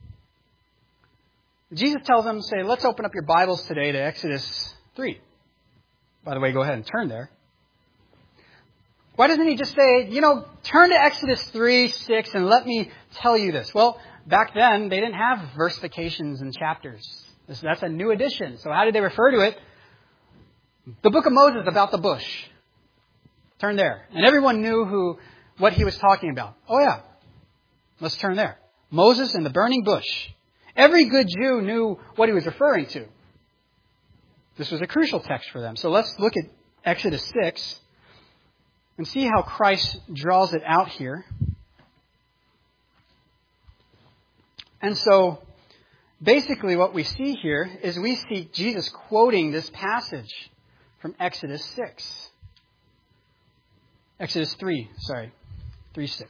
Jesus tells them, say, let's open up your Bibles today to Exodus three. By the way, go ahead and turn there. Why doesn't he just say, you know, turn to Exodus three, six, and let me tell you this? Well, back then, they didn't have versifications and chapters. That's a new addition. So how did they refer to it? The book of Moses about the bush. Turn there. And everyone knew who, what he was talking about. Oh yeah. Let's turn there. Moses and the burning bush. Every good Jew knew what he was referring to. This was a crucial text for them. So let's look at Exodus six and see how Christ draws it out here. And so, basically what we see here is we see Jesus quoting this passage from Exodus six. Exodus three, sorry, three six.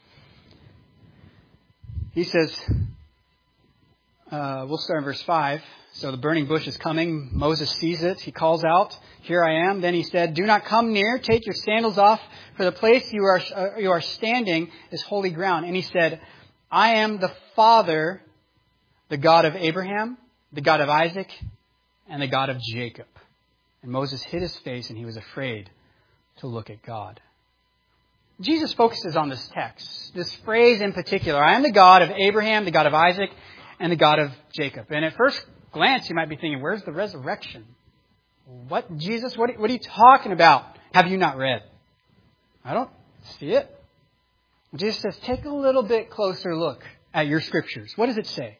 He says, uh, we'll start in verse five. So the burning bush is coming. Moses sees it. He calls out, here I am. Then he said, do not come near. Take your sandals off, for the place you are, uh, you are standing is holy ground. And he said, I am the Father, the God of Abraham, the God of Isaac, and the God of Jacob. And Moses hid his face and he was afraid to look at God. Jesus focuses on this text, this phrase in particular. I am the God of Abraham, the God of Isaac, and the God of Jacob. And at first glance, you might be thinking, where's the resurrection? What, Jesus, what, what are you talking about? Have you not read? I don't see it. Jesus says, take a little bit closer look at your Scriptures. What does it say?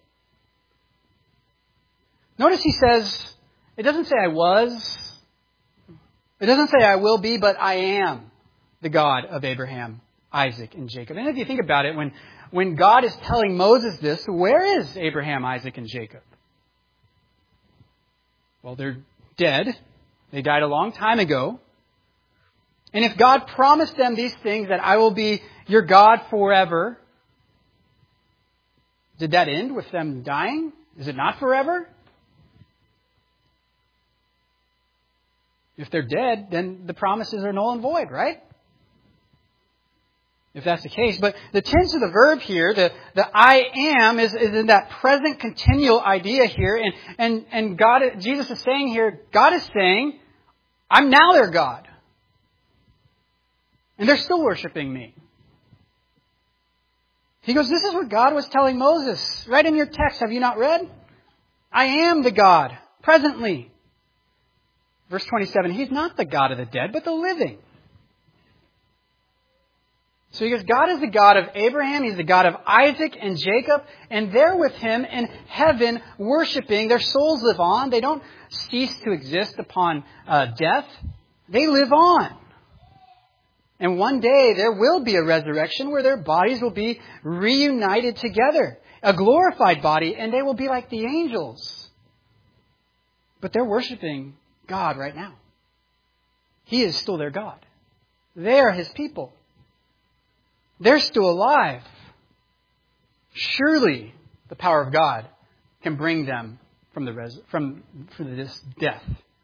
Notice he says, it doesn't say I was. It doesn't say I will be, but I am the God of Abraham, Isaac, and Jacob. And if you think about it, when, when God is telling Moses this, where is Abraham, Isaac, and Jacob? Well, they're dead. They died a long time ago. And if God promised them these things, that I will be your God forever, did that end with them dying? Is it not forever? If they're dead, then the promises are null and void, right? If that's the case. But the tense of the verb here, the, the I am, is, is in that present continual idea here. And, and, and God, Jesus is saying here, God is saying, I'm now their God. And they're still worshiping me. He goes, this is what God was telling Moses. Right in your text, have you not read? I am the God, presently. Verse twenty-seven, He's not the God of the dead, but the living. So he goes, God is the God of Abraham, He's the God of Isaac and Jacob, and they're with Him in heaven worshiping. Their souls live on. They don't cease to exist upon uh, death. They live on. And one day there will be a resurrection where their bodies will be reunited together. A glorified body, and they will be like the angels. But they're worshiping God right now. He is still their God. They are His people. They're still alive. Surely the power of God can bring them from the res- from, from this death.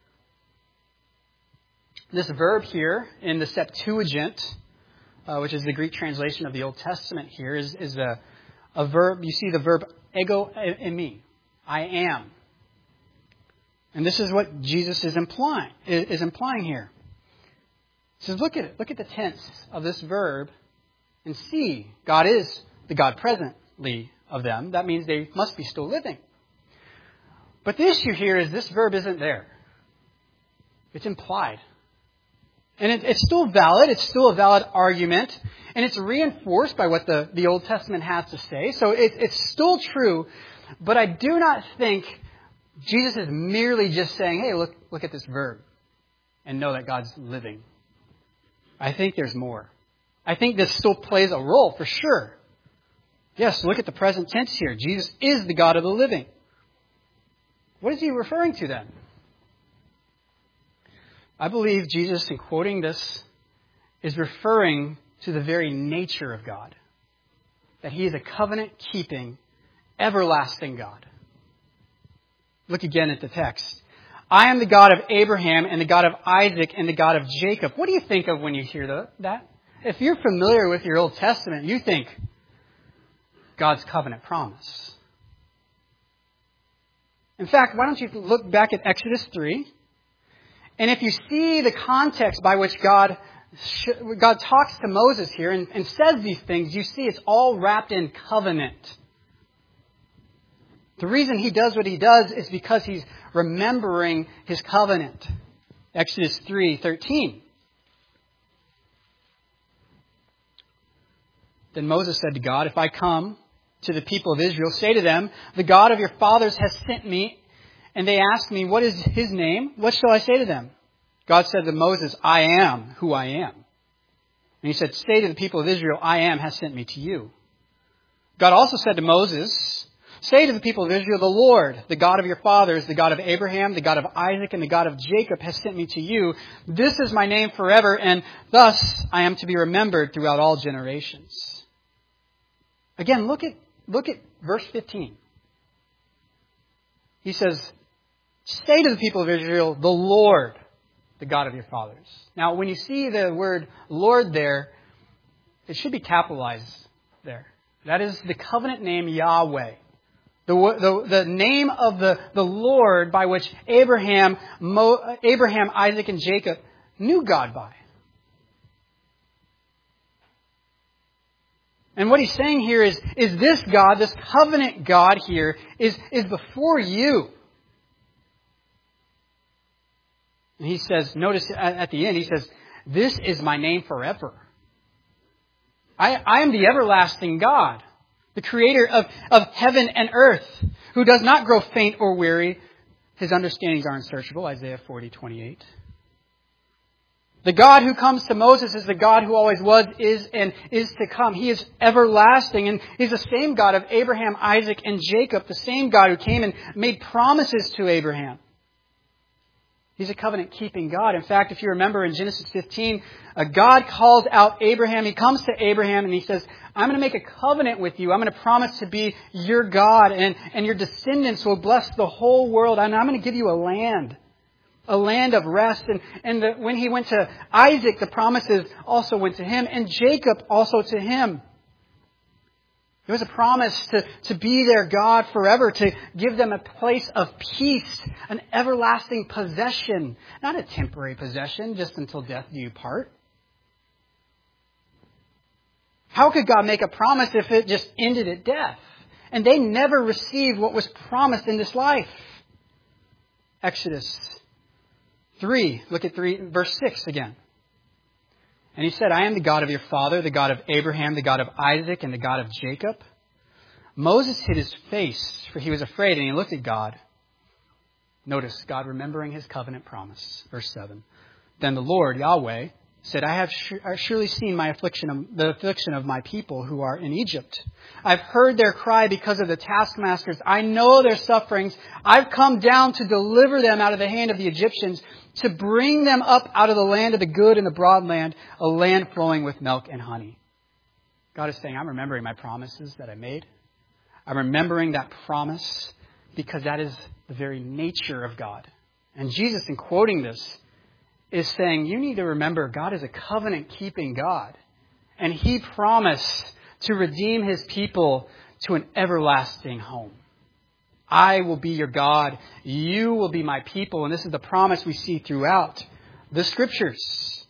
This verb here in the Septuagint, uh, which is the Greek translation of the Old Testament here, is, is a, a verb. You see the verb ego eimi. I am. And this is what Jesus is implying, is implying here. He says, look at it. Look at the tense of this verb and see God is the God presently of them. That means they must be still living. But the issue here is this verb isn't there. It's implied. And it, it's still valid. It's still a valid argument. And it's reinforced by what the, the Old Testament has to say. So it, it's still true. But I do not think Jesus is merely just saying, hey, look, look at this verb and know that God's living. I think there's more. I think this still plays a role for sure. Yes, look at the present tense here. Jesus is the God of the living. What is he referring to then? I believe Jesus, in quoting this, is referring to the very nature of God. That he is a covenant-keeping, everlasting God. Look again at the text. I am the God of Abraham and the God of Isaac and the God of Jacob. What do you think of when you hear that? If you're familiar with your Old Testament, you think God's covenant promise. In fact, why don't you look back at Exodus three? And if you see the context by which God God talks to Moses here and, and says these things, you see it's all wrapped in covenant. The reason he does what he does is because he's remembering his covenant. Exodus three thirteen. Then Moses said to God, if I come to the people of Israel, say to them, the God of your fathers has sent me, and they ask me, what is his name? What shall I say to them? God said to Moses, I am who I am. And he said, say to the people of Israel, I am has sent me to you. God also said to Moses, say to the people of Israel, the Lord, the God of your fathers, the God of Abraham, the God of Isaac, and the God of Jacob has sent me to you. This is my name forever, and thus I am to be remembered throughout all generations. Again, look at look at verse fifteen. He says, say to the people of Israel, the Lord, the God of your fathers. Now, when you see the word Lord there, it should be capitalized there. That is the covenant name Yahweh. The, the, the name of the, the Lord by which Abraham, Mo, Abraham, Isaac, and Jacob knew God by. And what he's saying here is, is this God, this covenant God here, is, is before you. And he says, notice at the end, he says, this is my name forever. I, I am the everlasting God, the creator of, of heaven and earth, who does not grow faint or weary. His understandings are unsearchable, Isaiah forty twenty-eight. The God who comes to Moses is the God who always was, is, and is to come. He is everlasting, and He's the same God of Abraham, Isaac, and Jacob, the same God who came and made promises to Abraham. He's a covenant-keeping God. In fact, if you remember in Genesis fifteen, God calls out Abraham. He comes to Abraham and He says, I'm going to make a covenant with you. I'm going to promise to be your God, and, and your descendants will bless the whole world, and I'm going to give you a land. A land of rest. And, and the, when he went to Isaac, the promises also went to him. And Jacob also to him. There was a promise to, to be their God forever. To give them a place of peace. An everlasting possession. Not a temporary possession, just until death do you part. How could God make a promise if it just ended at death? And they never received what was promised in this life. Exodus Three, look at three, verse six again. And he said, I am the God of your father, the God of Abraham, the God of Isaac, and the God of Jacob. Moses hid his face, for he was afraid, and he looked at God. Notice God remembering his covenant promise. Verse seven. Then the Lord, Yahweh, said, I have surely seen my affliction, of, the affliction of my people who are in Egypt. I've heard their cry because of the taskmasters. I know their sufferings. I've come down to deliver them out of the hand of the Egyptians, to bring them up out of the land of the good and the broad land, a land flowing with milk and honey. God is saying, I'm remembering my promises that I made. I'm remembering that promise because that is the very nature of God. And Jesus, in quoting this, is saying, you need to remember God is a covenant-keeping God. And He promised to redeem His people to an everlasting home. I will be your God. You will be my people. And this is the promise we see throughout the Scriptures.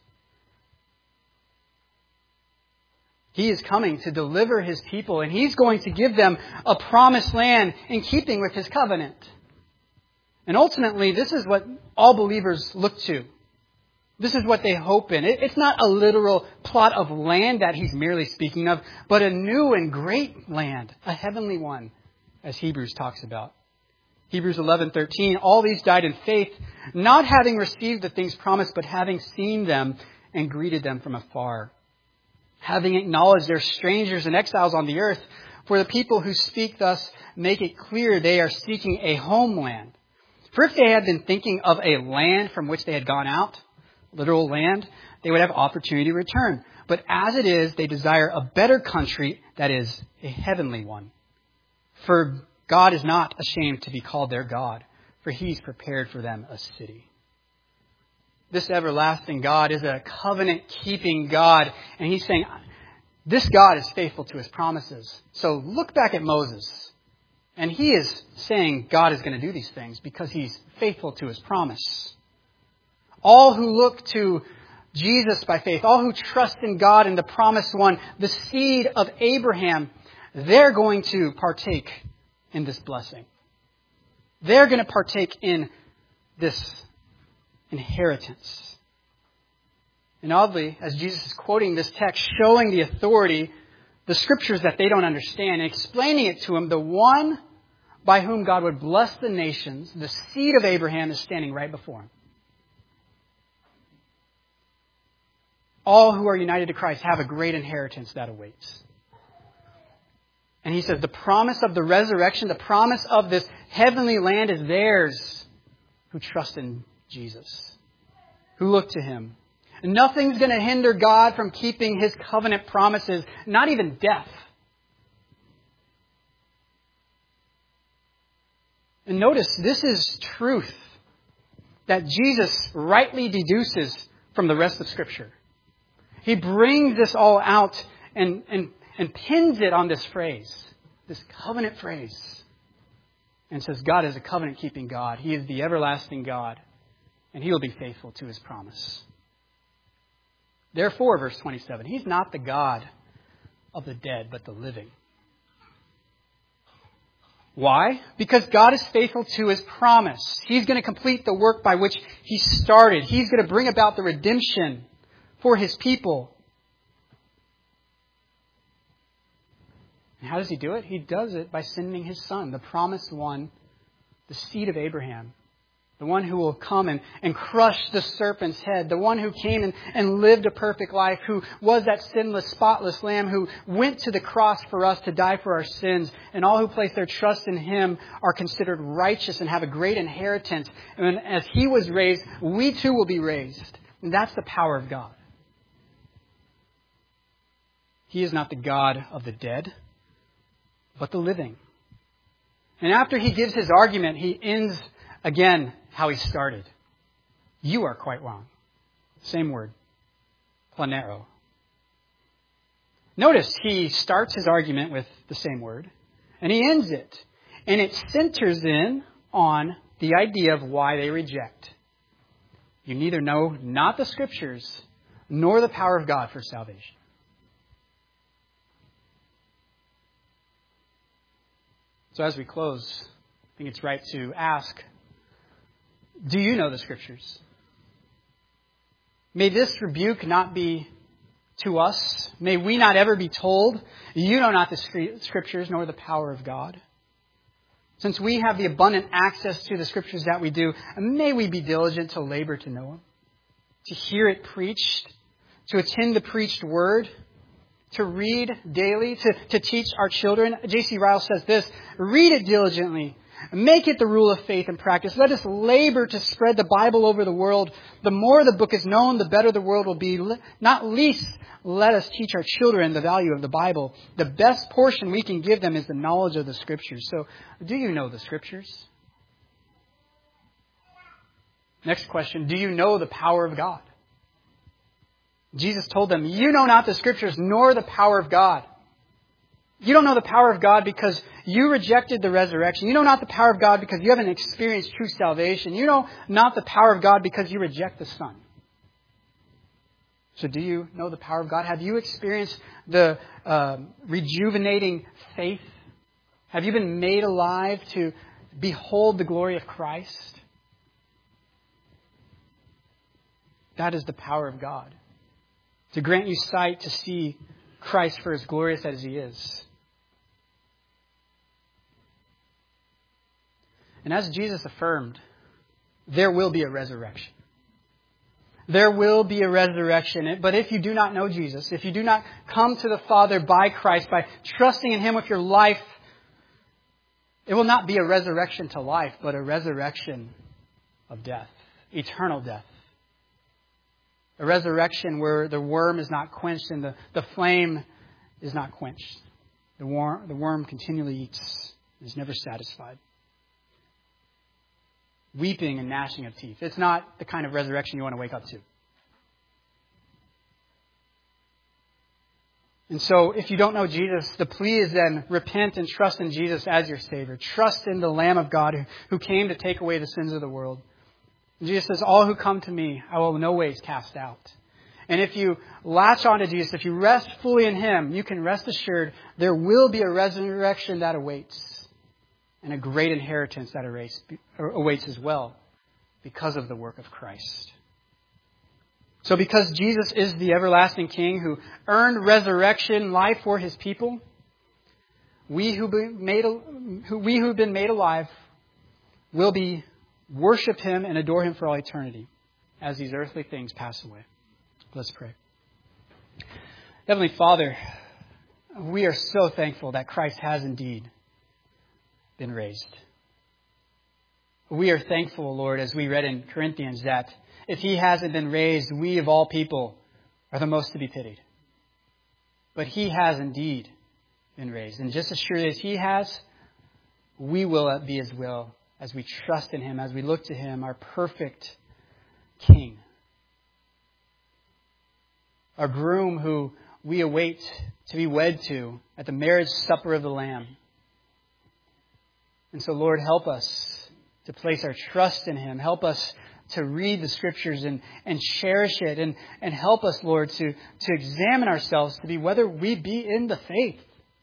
He is coming to deliver His people, and He's going to give them a promised land in keeping with His covenant. And ultimately, this is what all believers look to. This is what they hope in. It's not a literal plot of land that He's merely speaking of, but a new and great land, a heavenly one, as Hebrews talks about. Hebrews eleven thirteen, all these died in faith, not having received the things promised, but having seen them and greeted them from afar. Having acknowledged they're strangers and exiles on the earth, for the people who speak thus make it clear they are seeking a homeland. For if they had been thinking of a land from which they had gone out, literal land, they would have opportunity to return. But as it is, they desire a better country, that is, a heavenly one. For God is not ashamed to be called their God, for He's prepared for them a city. This everlasting God is a covenant-keeping God, and He's saying, this God is faithful to His promises. So look back at Moses, and he is saying God is going to do these things because He's faithful to His promise. All who look to Jesus by faith, all who trust in God and the promised one, the seed of Abraham, they're going to partake in this blessing. They're going to partake in this inheritance. And oddly, as Jesus is quoting this text, showing the authority, the scriptures that they don't understand, and explaining it to them, the one by whom God would bless the nations, the seed of Abraham, is standing right before him. All who are united to Christ have a great inheritance that awaits. And he says the promise of the resurrection, the promise of this heavenly land is theirs who trust in Jesus, who look to Him. And nothing's going to hinder God from keeping His covenant promises, not even death. And notice, this is truth that Jesus rightly deduces from the rest of Scripture. He brings this all out and, and, and pins it on this phrase, this covenant phrase, and says God is a covenant-keeping God. He is the everlasting God, and He will be faithful to His promise. Therefore, verse twenty-seven, He's not the God of the dead, but the living. Why? Because God is faithful to His promise. He's going to complete the work by which He started. He's going to bring about the redemption for His people. And how does He do it? He does it by sending His Son, the promised one, the seed of Abraham. The one who will come and, and crush the serpent's head. The one who came and, and lived a perfect life. Who was that sinless, spotless Lamb who went to the cross for us to die for our sins. And all who place their trust in Him are considered righteous and have a great inheritance. And as He was raised, we too will be raised. And that's the power of God. He is not the God of the dead, but the living. And after He gives His argument, He ends again how He started. You are quite wrong. Same word. Planero. Notice He starts His argument with the same word, and He ends it. And it centers in on the idea of why they reject. You neither know not the Scriptures, nor the power of God for salvation. So as we close, I think it's right to ask, do you know the Scriptures? May this rebuke not be to us. May we not ever be told, you know not the Scriptures nor the power of God. Since we have the abundant access to the Scriptures that we do, may we be diligent to labor to know them, to hear it preached, to attend the preached word, to read daily, to, to teach our children. J C Ryle says this, read it diligently. Make it the rule of faith and practice. Let us labor to spread the Bible over the world. The more the book is known, the better the world will be. Not least, let us teach our children the value of the Bible. The best portion we can give them is the knowledge of the Scriptures. So, do you know the Scriptures? Next question, do you know the power of God? Jesus told them, you know not the Scriptures nor the power of God. You don't know the power of God because you rejected the resurrection. You know not the power of God because you haven't experienced true salvation. You know not the power of God because you reject the Son. So do you know the power of God? Have you experienced the uh, rejuvenating faith? Have you been made alive to behold the glory of Christ? That is the power of God. To grant you sight to see Christ for as glorious as He is. And as Jesus affirmed, there will be a resurrection. There will be a resurrection. But if you do not know Jesus, if you do not come to the Father by Christ, by trusting in Him with your life, it will not be a resurrection to life, but a resurrection of death, eternal death. A resurrection where the worm is not quenched and the, the flame is not quenched. The worm, the worm continually eats and is never satisfied. Weeping and gnashing of teeth. It's not the kind of resurrection you want to wake up to. And so, if you don't know Jesus, the plea is then repent and trust in Jesus as your Savior. Trust in the Lamb of God who, who came to take away the sins of the world. And Jesus says, all who come to me, I will in no ways cast out. And if you latch onto Jesus, if you rest fully in Him, you can rest assured there will be a resurrection that awaits. And a great inheritance that awaits, awaits as well because of the work of Christ. So because Jesus is the everlasting King who earned resurrection life for His people, we who been made, who, we who have been made alive will be worship Him and adore Him for all eternity as these earthly things pass away. Let's pray. Heavenly Father, we are so thankful that Christ has indeed been raised. We are thankful, Lord, as we read in Corinthians, that if He hasn't been raised, we of all people are the most to be pitied. But He has indeed been raised. And just as surely as He has, we will be as well as we trust in Him, as we look to Him, our perfect King. Our groom who we await to be wed to at the marriage supper of the Lamb. And so, Lord, help us to place our trust in Him. Help us to read the Scriptures and, and cherish it. And, and help us, Lord, to, to examine ourselves to be whether we be in the faith.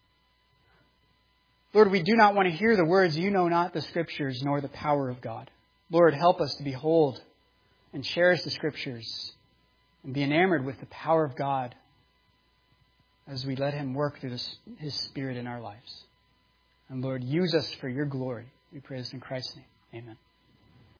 Lord, we do not want to hear the words, you know not the Scriptures nor the power of God. Lord, help us to behold and cherish the Scriptures and be enamored with the power of God as we let Him work through this, His Spirit in our lives. And Lord, use us for your glory. We pray this in Christ's name. Amen.